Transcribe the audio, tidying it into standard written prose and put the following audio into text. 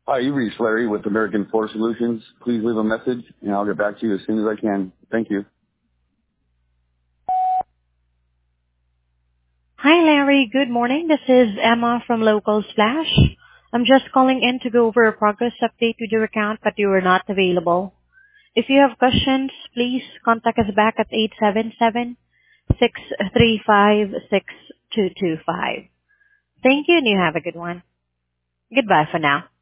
Hi, you reached Larry with American Force Solutions. Please leave a message, and I'll get back to you as soon as I can. Thank you. Hi, Larry. Good morning. This is Emma from Local Splash. I'm just calling in to go over a progress update with your account, but you were not available. If you have questions, please contact us back at 877-635-6225. Thank you, and you have a good one. Goodbye for now.